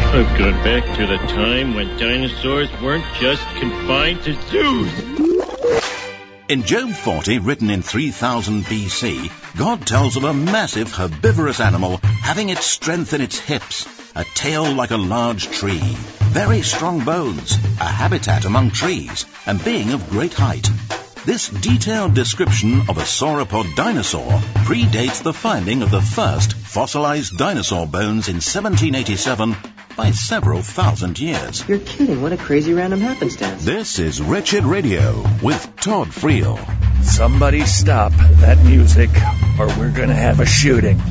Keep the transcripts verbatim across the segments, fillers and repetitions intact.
I've gone back to the time when dinosaurs weren't just confined to zoos. In Job forty, written in three thousand B C, God tells of a massive herbivorous animal having its strength in its hips, a tail like a large tree, very strong bones, a habitat among trees, and being of great height. This detailed description of a sauropod dinosaur predates the finding of the first fossilized dinosaur bones in seventeen eighty-seven by several thousand years. You're kidding. What a crazy random happenstance. This is Wretched Radio with Todd Friel. Somebody stop that music or we're going to have a shooting.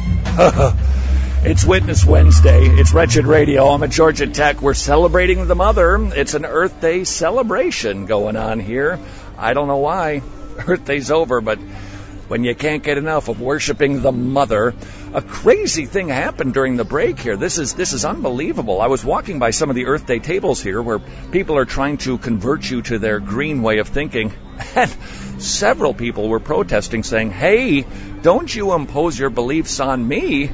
It's Witness Wednesday. It's Wretched Radio. I'm at Georgia Tech. We're celebrating the Mother. It's an Earth Day celebration going on here. I don't know why. Earth Day's over, but when you can't get enough of worshiping the Mother, a crazy thing happened during the break here. This is this is unbelievable. I was walking by some of the Earth Day tables here where people are trying to convert you to their green way of thinking. And several people were protesting, saying, hey, don't you impose your beliefs on me.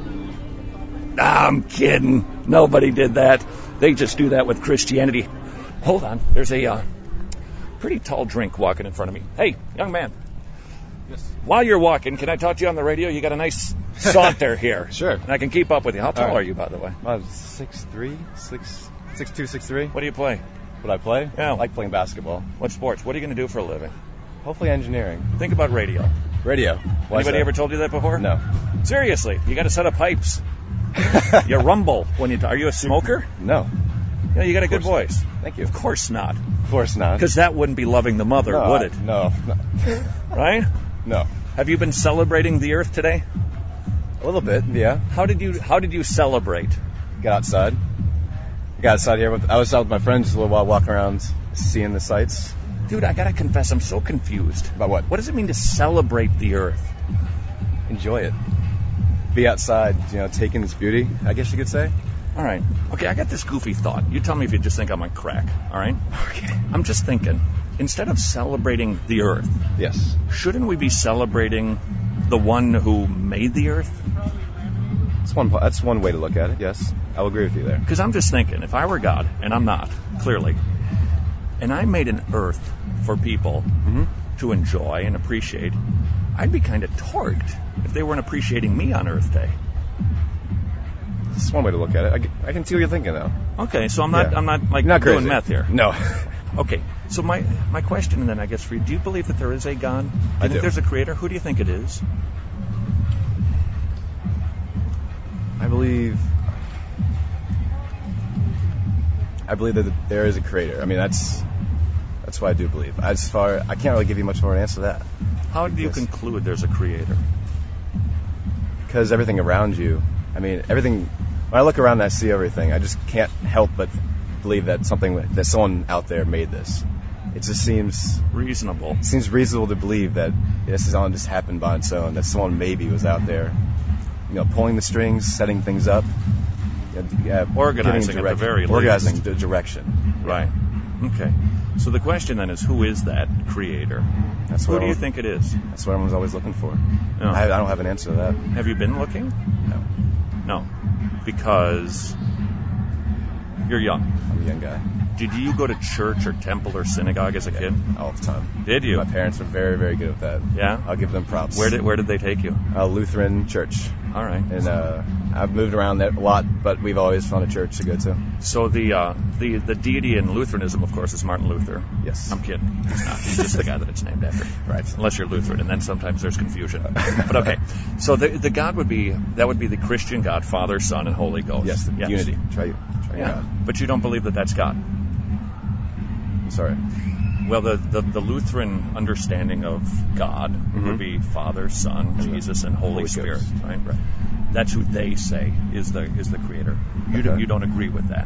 I'm kidding. Nobody did that. They just do that with Christianity. Hold on. There's a uh, pretty tall drink walking in front of me. Hey, young man. Yes. While you're walking, can I talk to you on the radio? You got a nice saunter here. Sure. And I can keep up with you. How tall right. are you, by the way? I'm six three, six, six two, six three. What do you play? What I play? Yeah. I like playing basketball. What sports? What are you going to do for a living? Hopefully engineering. Think about radio. Radio. Why Anybody that? ever told you that before? No. Seriously, you got a set of pipes. You rumble when you talk. Are you a smoker? No. No, you got a good voice. Thank you. Of course not. Of course not. Because that wouldn't be loving the Mother, no, would it? No. no. Right? No. Have you been celebrating the Earth today? A little bit, yeah. How did you How did you celebrate? Got outside. Got outside here. With, I was out with my friends a little while, walking around, seeing the sights. Dude, I gotta confess, I'm so confused. About what? What does it mean to celebrate the Earth? Enjoy it. Be outside, you know, taking its beauty, I guess you could say. All right. Okay, I got this goofy thought. You tell me if you just think I'm on crack, all right? Okay. I'm just thinking, instead of celebrating the Earth, Yes. shouldn't we be celebrating the one who made the Earth? That's one, that's one way to look at it, yes. I'll agree with you there. Because I'm just thinking, if I were God, and I'm not, clearly, and I made an Earth for people Mm-hmm. to enjoy and appreciate, I'd be kind of torqued if they weren't appreciating me on Earth Day. That's one way to look at it. I, get- I can see what you're thinking, though. Okay, so I'm not, Yeah. I'm not like You're not doing crazy. meth here. No. Okay, so my my question then, I guess, for you, do you believe that there is a God? Do you I think do. there's a creator? Who do you think it is? I believe... I believe that there is a creator. I mean, that's that's what I do believe. As far... I can't really give you much more of an answer to that. How do you Yes. conclude there's a creator? Because everything around you... I mean, everything... When I look around and I see everything, I just can't help but believe that something... that someone out there made this. It just seems... Reasonable. It seems reasonable to believe that this is all just happened by its own, that someone maybe was out there, you know, pulling the strings, setting things up, you know, uh, Organizing giving at the direction- very least. Organizing the direction. Right. Okay. So the question then is, who is that creator? That's Who what do you everyone- think it is? That's what everyone's always looking for. No. I, I don't have an answer to that. Have you been looking? No. No. Because you're young. I'm a young guy. Did you go to church or temple or synagogue as a kid? All the time. Did you? My parents are very, very good at that. Yeah? I'll give them props. Where did Where did they take you? Uh, Lutheran church. All right. And uh, I've moved around there a lot, but we've always found a church to go to. So the uh, the the deity in Lutheranism, of course, is Martin Luther. Yes. I'm kidding. He's not. He's just the guy that it's named after. Right. Unless you're Lutheran, and then sometimes there's confusion. But okay. So the the God would be that would be the Christian God, Father, Son, and Holy Ghost. Yes, the unity. Try, try Yeah. God. But you don't believe that that's God. I'm sorry. Well, the, the, the Lutheran understanding of God Mm-hmm. would be Father, Son, Jesus, and Holy, Holy Spirit. Ghost. Right? Right. That's who they say is the is the Creator. You don't Okay. you don't agree with that?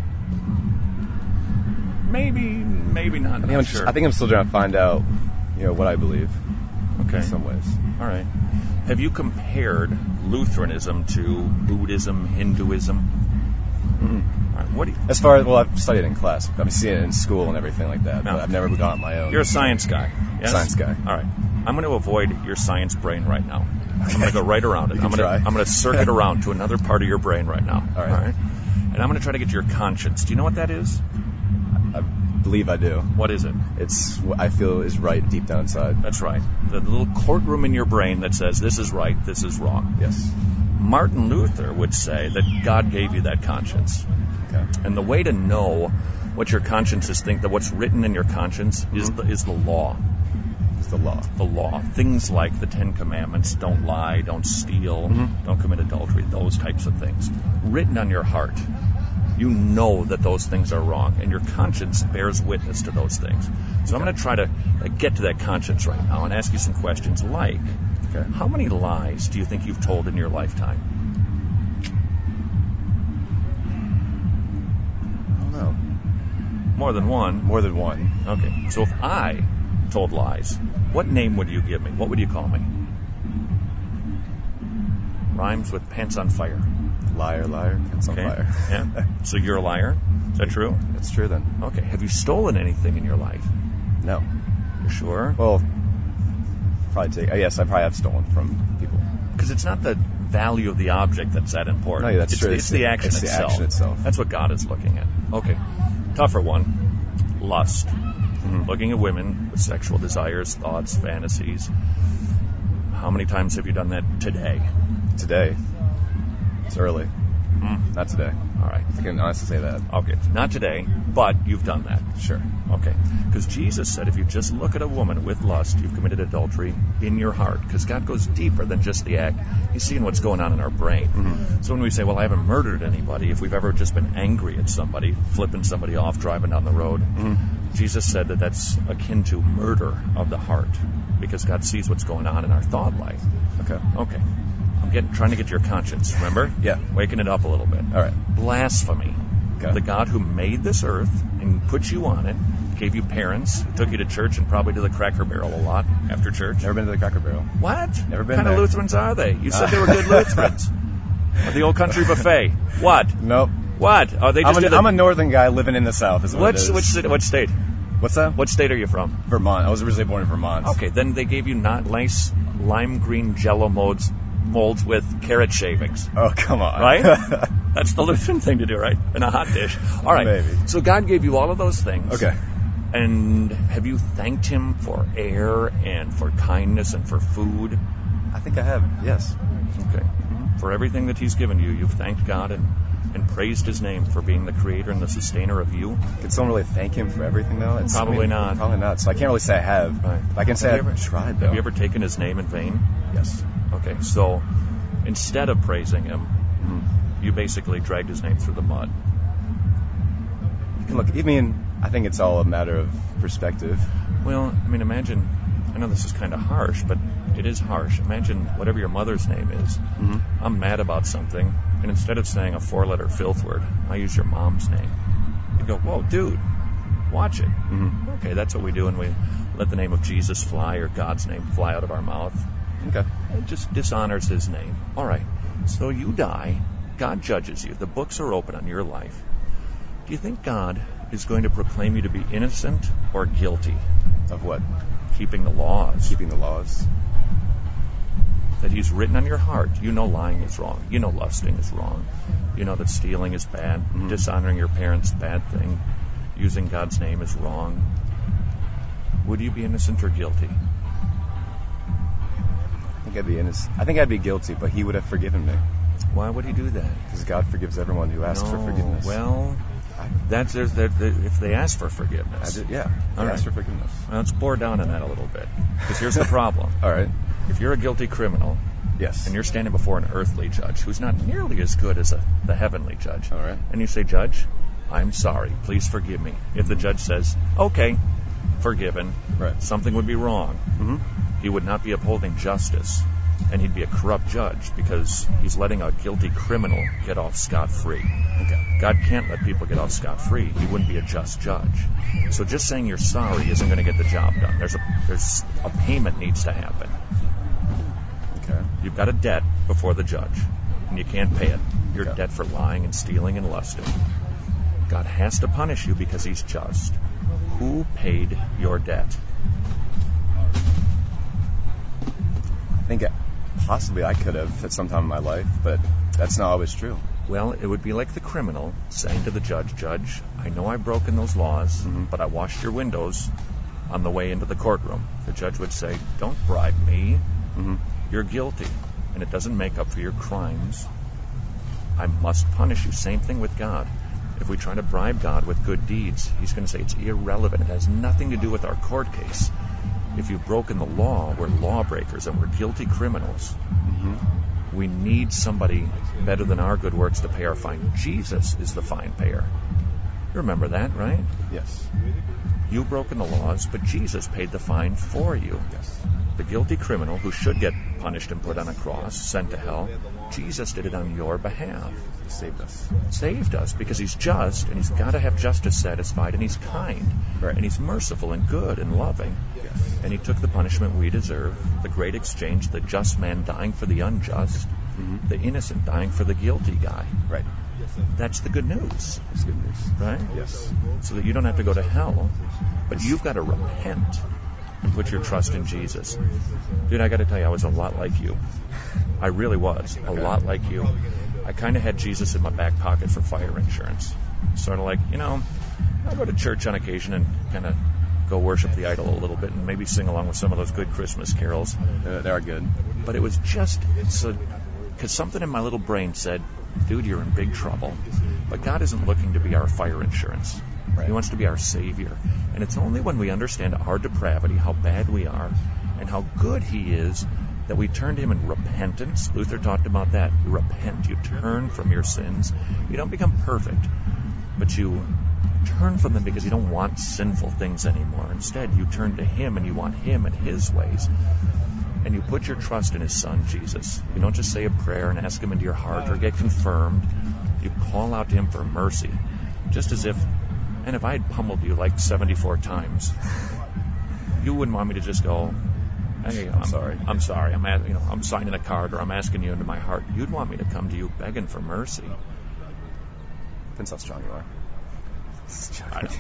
Maybe maybe not. I think, not I'm, sure. I think I'm still trying to find out, you know, what I believe okay. in some ways. All right. Have you compared Lutheranism to Buddhism, Hinduism? Mm-hmm. All right. What do you, As far as, well, I've studied in class. I've seen it in school and everything like that, No. but I've never gone on my own. you're a science guy. Yes? Science guy. All right. I'm going to avoid your science brain right now. I'm going to go right around it. You I'm can going to try. I'm going to circuit around to another part of your brain right now. All right. And I'm going to try to get to your conscience. Do you know what that is? I believe I do. What is it? It's what I feel is right deep down inside. That's right. The little courtroom in your brain that says this is right, this is wrong. Yes. Martin Luther would say that God gave you that conscience. Okay. And the way to know what your consciences think, that what's written in your conscience mm-hmm. is the, is the law. It's the law. The law. Things like the Ten Commandments, don't lie, don't steal, mm-hmm. don't commit adultery, those types of things. Written on your heart. You know that those things are wrong, and your conscience bears witness to those things. So okay. I'm going to try to uh, get to that conscience right now and ask you some questions like, okay. how many lies do you think you've told in your lifetime? I don't know. More than one? More than one. Okay. So if I told lies, what name would you give me? What would you call me? Rhymes with pants on fire. Liar, liar, pants on okay. fire. Yeah. So you're a liar? Is that true? That's true then. Okay. Have you stolen anything in your life? No. You sure? Well, probably take. Uh, yes, I probably have stolen from people. Because it's not the value of the object that's that important. No, yeah, that's it's, true. It's, it's the action it's itself. the action itself. That's what God is looking at. Okay. Tougher one. Lust. Mm-hmm. Looking at women with sexual desires, thoughts, fantasies. How many times have you done that today? Today. It's early. Mm. Not today. All right. I can honestly say that. Okay. Not today, but you've done that. Sure. Okay. Because Jesus said if you just look at a woman with lust, you've committed adultery in your heart. Because God goes deeper than just the act. He's seeing what's going on in our brain. Mm-hmm. So when we say, well, I haven't murdered anybody, if we've ever just been angry at somebody, flipping somebody off, driving down the road, mm-hmm. Jesus said that that's akin to murder of the heart. Because God sees what's going on in our thought life. Okay. Okay. I'm getting, trying to get to your conscience, remember? Yeah. Waking it up a little bit. All right. Blasphemy. Okay. The God who made this earth and put you on it, gave you parents, took you to church and probably to the Cracker Barrel a lot after church. Never been to the Cracker Barrel. What? Never been What kind there. of Lutherans are they? You said they were good Lutherans. Or the Old Country Buffet. What? Nope. What? Oh, they just I'm, a, the... I'm a northern guy living in the South. Is what Which, it is. which, what state? What's that? What state are you from? Vermont. I was originally born in Vermont. Okay, then they gave you not nice lime green Jello molds, molds with carrot shavings. Oh, come on. Right? That's the Lutheran thing to do, right? In a hot dish. All right. Maybe. So God gave you all of those things. Okay. And have you thanked Him for air and for kindness and for food? I think I have, yes. Okay. Mm-hmm. For everything that He's given you, you've thanked God and, and praised His name for being the creator and the sustainer of you? Can someone really thank Him for everything, though? It's, Probably I mean, not. Probably not. So I can't really say I have. Right. I can say have I've ever, tried, though. Have you ever taken His name in vain? Yes. Okay. So instead of praising Him, mm-hmm. you basically dragged His name through the mud. You can look. I mean, I think it's all a matter of perspective. Well, I mean, imagine. I know this is kind of harsh, but it is harsh. Imagine whatever your mother's name is. Mm-hmm. I'm mad about something, and instead of saying a four-letter filth word, I use your mom's name. You go, whoa, dude, watch it. Mm-hmm. Okay, that's what we do when we let the name of Jesus fly or God's name fly out of our mouth. Okay. It just dishonors His name. All right. So you die. God judges you. The books are open on your life. Do you think God is going to proclaim you to be innocent or guilty? Of what? Keeping the laws. Keeping the laws. That He's written on your heart. You know lying is wrong. You know lusting is wrong. You know that stealing is bad. Mm-hmm. Dishonoring your parents, bad thing. Using God's name is wrong. Would you be innocent or guilty? I think I'd be innocent. I think I'd be guilty, but He would have forgiven me. Why would He do that? Because God forgives everyone who asks no, for forgiveness. Well, that's there's there, there, if they ask for forgiveness. I did, yeah. All right. Ask for forgiveness. Well, let's bore down on that a little bit. Because here's the problem. All right. If you're a guilty criminal, yes, and you're standing before an earthly judge who's not nearly as good as a, the heavenly judge, all right, and you say, Judge, I'm sorry, please forgive me. If the judge says, okay, forgiven, right, something would be wrong. Mm-hmm. He would not be upholding justice, and he'd be a corrupt judge because he's letting a guilty criminal get off scot-free. Okay. God can't let people get off scot-free. He wouldn't be a just judge. So just saying you're sorry isn't going to get the job done. There's a there's a payment needs to happen. Okay. You've got a debt before the judge, and you can't pay it. Your okay. debt for lying and stealing and lusting. God has to punish you because He's just. Who paid your debt? I think possibly I could have at some time in my life, but that's not always true. Well, it would be like the criminal saying to the judge, Judge, I know I've broken those laws, Mm-hmm. but I washed your windows on the way into the courtroom. The judge would say, don't bribe me. Mm-hmm. You're guilty, and it doesn't make up for your crimes. I must punish you. Same thing with God. If we try to bribe God with good deeds, he's going to say it's irrelevant. It has nothing to do with our court case. If you've broken the law, we're lawbreakers and we're guilty criminals. Mm-hmm. We need somebody better than our good works to pay our fine. Jesus is the fine payer. You remember that, right? Yes. You've broken the laws, but Jesus paid the fine for you. Yes. The guilty criminal who should get punished and put on a cross, sent to hell, Jesus did it on your behalf. He saved us. Saved us because he's just, and he's got to have justice satisfied, and he's kind, Right. and he's merciful and good and loving. Yes. And he took the punishment we deserve, the great exchange, the just man dying for the unjust, Mm-hmm. the innocent dying for the guilty guy. Right. That's the good news, That's good news. right? Yes. So that you don't have to go to hell, but you've got to repent and put your trust in Jesus. Dude, I got to tell you, I was a lot like you. I really was, a lot like you. I kind of had Jesus in my back pocket for fire insurance. Sort of like, you know, I'll go to church on occasion and kind of go worship the idol a little bit and maybe sing along with some of those good Christmas carols. Uh, they are good. But it was just so, because something in my little brain said, dude, you're in big trouble. But God isn't looking to be our fire insurance. Right. He wants to be our Savior. And it's only when we understand our depravity, how bad we are, and how good He is, that we turn to Him in repentance. Luther talked about that. You repent. You turn from your sins. You don't become perfect, but you turn from them because you don't want sinful things anymore. Instead, you turn to Him and you want Him and His ways. And you put your trust in His Son, Jesus. You don't just say a prayer and ask Him into your heart or get confirmed. You call out to Him for mercy. Just as if, and if I had pummeled you like seventy-four times, you wouldn't want me to just go, hey, I'm sorry. I'm sorry. I'm, at, you know, I'm signing a card or I'm asking you into my heart. You'd want me to come to you begging for mercy. Depends how strong you are. I don't,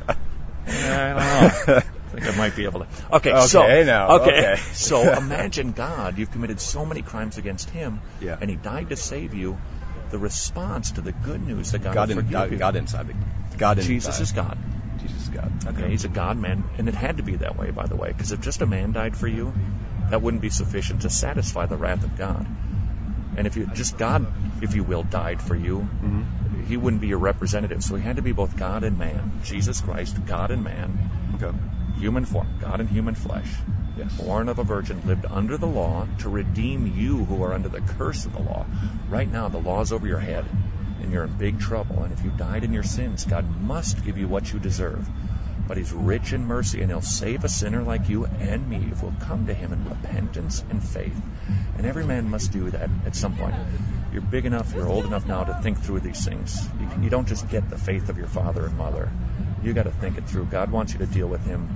I don't know. I think I might be able to. Okay, Okay, so now, okay, okay. so imagine God. You've committed so many crimes against Him, Yeah. and He died to save you. The response to the good news that God, God, will in, forgive God, you. God inside. God inside. Jesus is God. Jesus is God. Okay, He's a God man, and it had to be that way, by the way, because if just a man died for you, that wouldn't be sufficient to satisfy the wrath of God. And if you just God, if you will, died for you, Mm-hmm. He wouldn't be your representative. So He had to be both God and man. Jesus Christ, God and man, Okay. human form, God in human flesh, Yes. born of a virgin, lived under the law to redeem you who are under the curse of the law. Right now, the law's over your head, and you're in big trouble. And if you died in your sins, God must give you what you deserve. But He's rich in mercy, and He'll save a sinner like you and me if we'll come to Him in repentance and faith. And every man must do that at some point. You're big enough, you're old enough now to think through these things. You, can, you don't just get the faith of your father and mother. You got to think it through. God wants you to deal with Him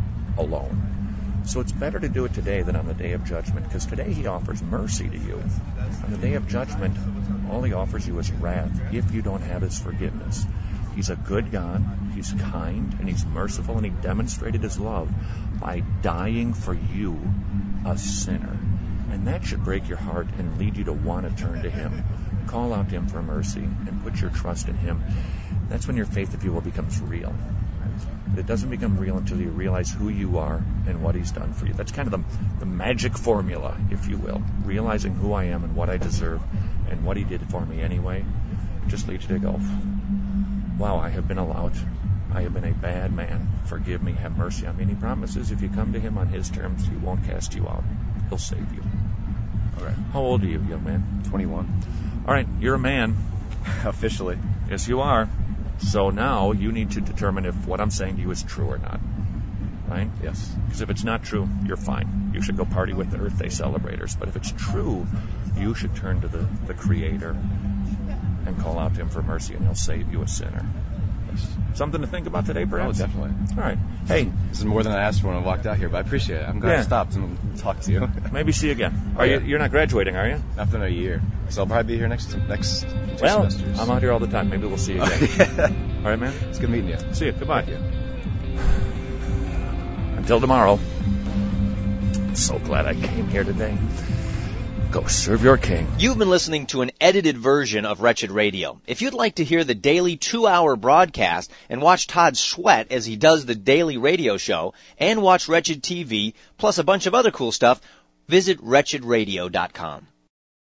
alone. So it's better to do it today than on the day of judgment, because today He offers mercy to you. On the day of judgment, all He offers you is wrath if you don't have His forgiveness. He's a good God, He's kind, and He's merciful, and He demonstrated His love by dying for you, a sinner. And that should break your heart and lead you to want to turn to Him. Call out to Him for mercy and put your trust in Him. That's when your faith, if you will, becomes real. It doesn't become real until you realize who you are and what He's done for you. That's kind of the, the magic formula, if you will. Realizing who I am and what I deserve and what He did for me anyway just leads you to go, wow, I have been allowed. I have been a bad man. Forgive me. Have mercy on me. And He promises if you come to Him on His terms, He won't cast you out. He'll save you. All right. How old are you, young man? twenty-one. All right, you're a man. Officially. Yes, you are. So now you need to determine if what I'm saying to you is true or not. Right? Yes. Because if it's not true, you're fine. You should go party with the Earth Day celebrators. But if it's true, you should turn to the, the Creator and call out to Him for mercy, and He'll save you, a sinner. Something to think about today, Oh, perhaps? definitely. All right. Hey, This is more than I asked for when I walked out here, but I appreciate it. I'm glad Yeah. I stopped and talked to you. maybe see you again. Oh, Are yeah. you? You're not graduating, are you? After another year. So I'll probably be here next next two Well, semesters. I'm out here all the time. Maybe we'll see you again. All right, man? It's good meeting you. See you. Goodbye. Thank you. Until tomorrow. I'm so glad I came here today. Go serve your king. You've been listening to an edited version of Wretched Radio. If you'd like to hear the daily two-hour broadcast and watch Todd sweat as he does the daily radio show and watch Wretched T V, plus a bunch of other cool stuff, visit wretched radio dot com.